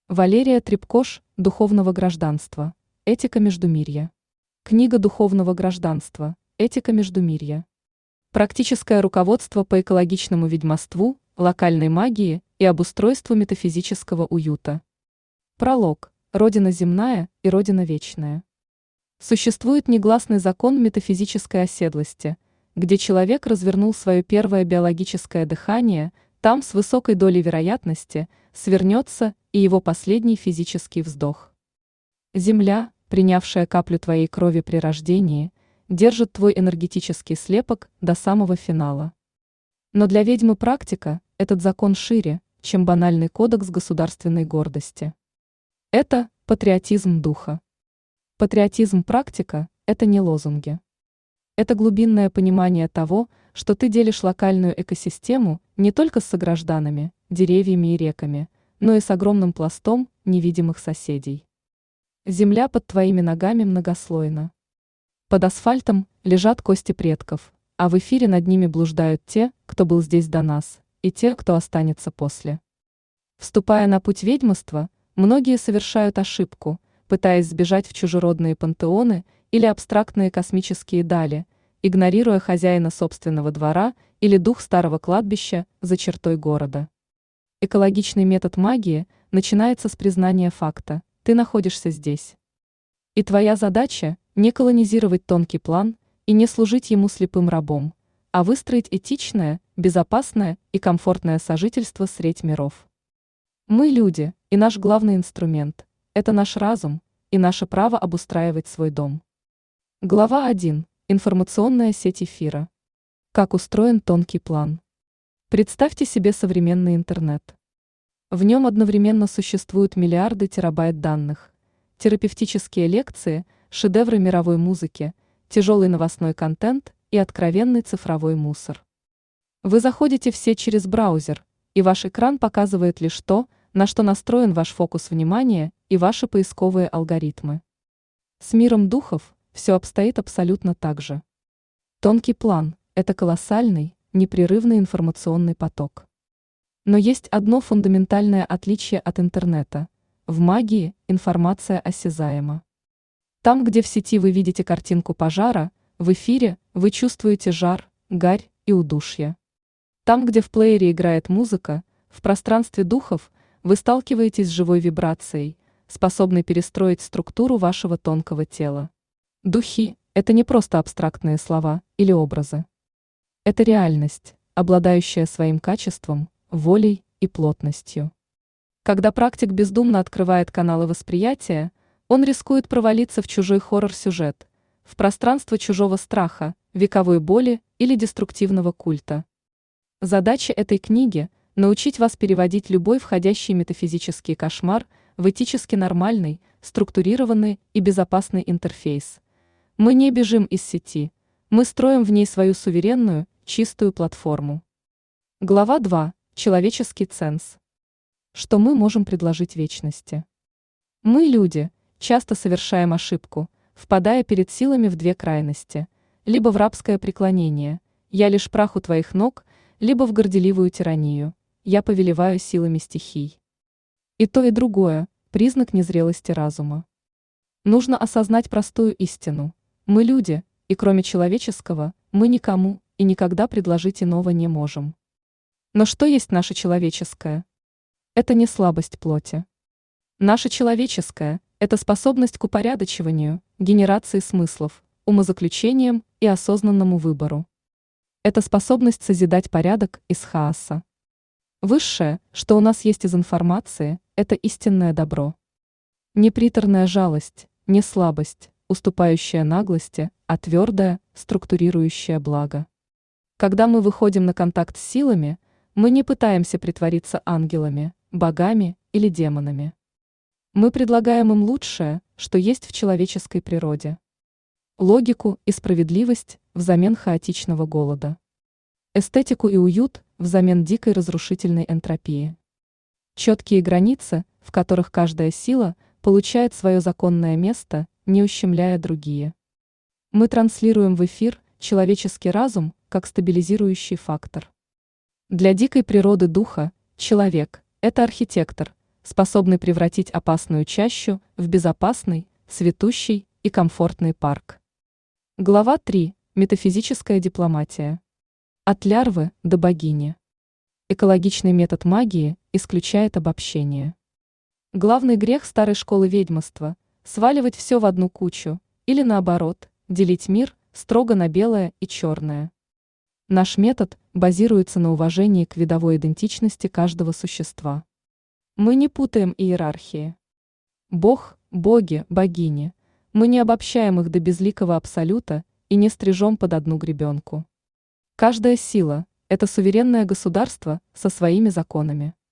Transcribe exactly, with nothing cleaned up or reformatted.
Валерия Трепкош «Духовного гражданства. Этика междумирья». Книга «Духовного гражданства. Этика междумирья». Практическое руководство по экологичному ведьмовству, локальной магии и обустройству метафизического уюта. Пролог. Родина земная и Родина вечная. Существует негласный закон метафизической оседлости, где человек развернул свое первое биологическое дыхание, там с высокой долей вероятности свернется и его последний физический вздох. Земля, принявшая каплю твоей крови при рождении, держит твой энергетический слепок до самого финала. Но для ведьмы практика этот закон шире, чем банальный кодекс государственной гордости. Это патриотизм духа. Патриотизм практика – это не лозунги. Это глубинное понимание того, что ты делишь локальную экосистему не только с согражданами, деревьями и реками, но и с огромным пластом невидимых соседей. Земля под твоими ногами многослойна. Под асфальтом лежат кости предков, а в эфире над ними блуждают те, кто был здесь до нас, и те, кто останется после. Вступая на путь ведьмовства, многие совершают ошибку, пытаясь сбежать в чужеродные пантеоны или абстрактные космические дали, игнорируя хозяина собственного двора или дух старого кладбища за чертой города. Экологичный метод магии начинается с признания факта: ты находишься здесь. И твоя задача – не колонизировать тонкий план и не служить ему слепым рабом, а выстроить этичное, безопасное и комфортное сожительство средь миров. Мы люди, и наш главный инструмент – это наш разум и наше право обустраивать свой дом. Глава один. Информационная сеть эфира. Как устроен тонкий план? Представьте себе современный интернет. В нем одновременно существуют миллиарды терабайт данных, терапевтические лекции, шедевры мировой музыки, тяжелый новостной контент и откровенный цифровой мусор. Вы заходите все через браузер, и ваш экран показывает лишь то, на что настроен ваш фокус внимания и ваши поисковые алгоритмы. С миром духов все обстоит абсолютно так же. Тонкий план – это колоссальный, непрерывный информационный поток. Но есть одно фундаментальное отличие от интернета. В магии информация осязаема. Там, где в сети вы видите картинку пожара, в эфире вы чувствуете жар, гарь и удушье. Там, где в плеере играет музыка, в пространстве духов вы сталкиваетесь с живой вибрацией, способной перестроить структуру вашего тонкого тела. Духи – это не просто абстрактные слова или образы. Это реальность, обладающая своим качеством, волей и плотностью. Когда практик бездумно открывает каналы восприятия, он рискует провалиться в чужой хоррор-сюжет, в пространство чужого страха, вековой боли или деструктивного культа. Задача этой книги – научить вас переводить любой входящий метафизический кошмар в этически нормальный, структурированный и безопасный интерфейс. Мы не бежим из сети, мы строим в ней свою суверенную, чистую платформу. Глава два. Человеческий ценз. Что мы можем предложить вечности? Мы, люди, часто совершаем ошибку, впадая перед силами в две крайности, либо в рабское преклонение, я лишь прах у твоих ног, либо в горделивую тиранию, я повелеваю силами стихий. И то, и другое – признак незрелости разума. Нужно осознать простую истину. Мы люди, и кроме человеческого, мы никому и никогда предложить иного не можем. Но что есть наше человеческое? Это не слабость плоти. Наше человеческое – это способность к упорядочиванию, генерации смыслов, умозаключениям и осознанному выбору. Это способность созидать порядок из хаоса. Высшее, что у нас есть из информации, это истинное добро. Не приторная жалость, не слабость, уступающая наглости, а твердое, структурирующее благо. Когда мы выходим на контакт с силами, мы не пытаемся притвориться ангелами, богами или демонами. Мы предлагаем им лучшее, что есть в человеческой природе. Логику и справедливость взамен хаотичного голода. Эстетику и уют взамен дикой разрушительной энтропии. Четкие границы, в которых каждая сила получает свое законное место, не ущемляя другие. Мы транслируем в эфир человеческий разум как стабилизирующий фактор. Для дикой природы духа человек – это архитектор, способный превратить опасную чащу в безопасный, цветущий и комфортный парк. Глава три. Метафизическая дипломатия. От лярвы до богини. Экологичный метод магии исключает обобщение. Главный грех старой школы ведьмовства – сваливать все в одну кучу, или наоборот, делить мир строго на белое и черное. Наш метод базируется на уважении к видовой идентичности каждого существа. Мы не путаем иерархии. Бог, боги, богини. Мы не обобщаем их до безликого абсолюта и не стрижем под одну гребенку. Каждая сила – это суверенное государство со своими законами.